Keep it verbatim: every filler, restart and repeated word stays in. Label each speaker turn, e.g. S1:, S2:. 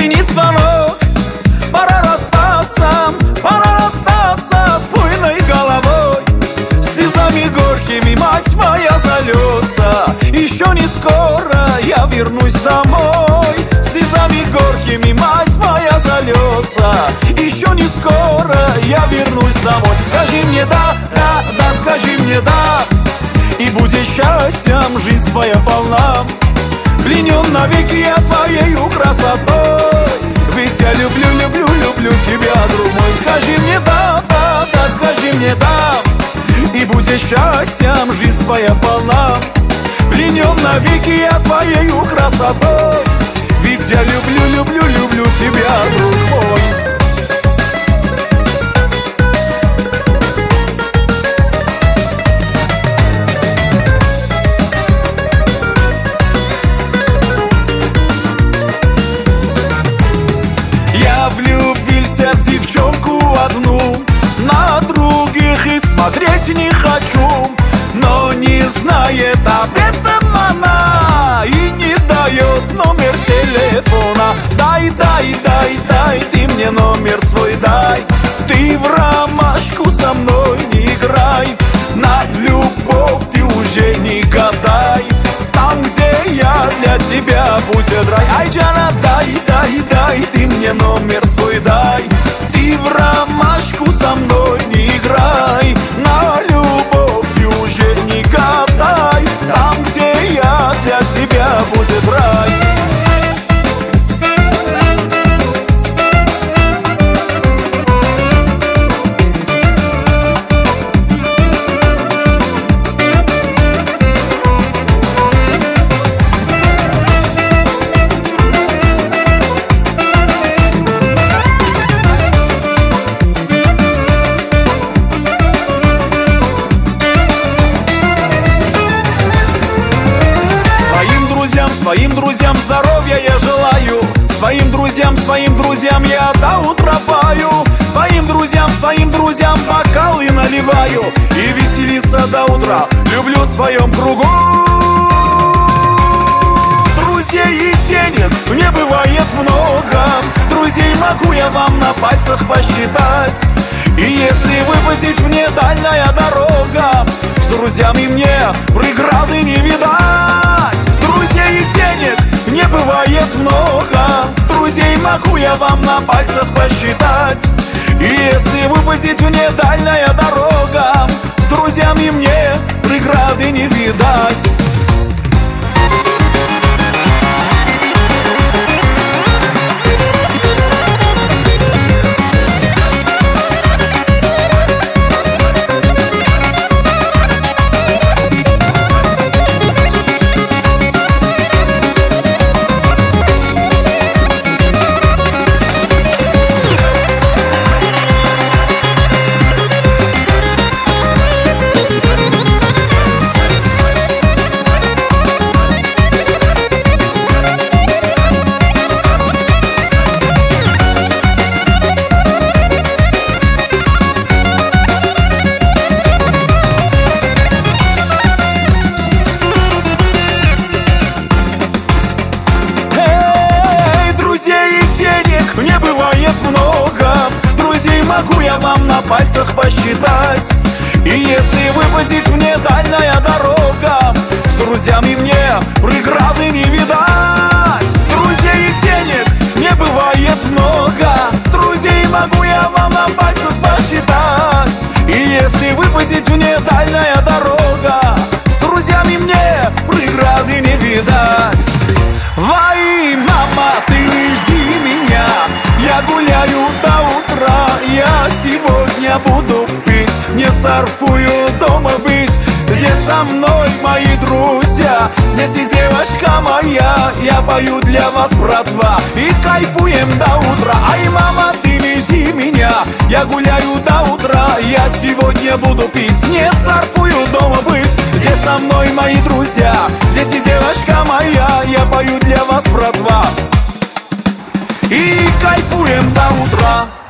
S1: звенит звонок. Пора расстаться, пора расстаться с буйной головой. Слезами горькими мать моя зальется. Еще не скоро я вернусь домой. Слезами горькими мать моя зальется. Еще не скоро я вернусь домой. Скажи мне да, да, да, скажи мне да, и будет счастьем жизнь твоя полна. Пленен навеки я твоею красотой. Ведь я люблю, люблю, люблю тебя, друг мой. Скажи мне да, да, да, скажи мне да, и будет счастьем жизнь твоя полна. Пленен навеки я твоею красотой. Ведь я люблю, люблю, люблю тебя, друг мой. Влюбился в девчонку одну, на других и смотреть не хочу. Но не знает об этом она и не дает номер телефона. Дай, дай, дай, дай, ты мне номер свой дай. Ты в ромашку со мной не играй, на любовь ты уже не гадай. Там, где я для тебя будет рай. Ай, Джана, дай, дай, дай, ты мне номер свой дай. Ты в ромашку со мной не играй, на любовь ты уже не гадай. Там, где я для тебя будет рай. Своим друзьям здоровья я желаю. Своим друзьям, своим друзьям я до утра пою. Своим друзьям, своим друзьям бокалы наливаю. И веселиться до утра люблю в своем кругу. Друзей и денег не бывает много. Друзей могу я вам на пальцах посчитать. И если выпадет мне дальняя дорога, с друзьями мне преграды не видать. Друзей и денег не бывает много. Друзей могу я вам на пальцах посчитать. И если выпадет мне дальняя дорога, с друзьями мне преграды не видать. Не бывает много. Друзей могу я вам на пальцах посчитать. И если выпадет мне дальняя дорога, с друзьями мне преграды не видать. Друзей и денег не бывает много. Друзей могу я вам на пальцах посчитать. И если выпадет мне дальняя дорога, с друзьями мне преграды не видать. Вай, мама, ты не жди меня, я гуляю до утра. Я сегодня буду пить, не сарфую дома быть. Здесь со мной мои друзья, здесь и девочка моя. Я пою для вас, братва, и кайфуем до утра. Ай, мама, ты не жди меня, я гуляю до утра. Я сегодня буду пить, не сарфую дома быть. Здесь со мной мои друзья, здесь и девочка моя. Я пою для вас, братва, и кайфуем до утра.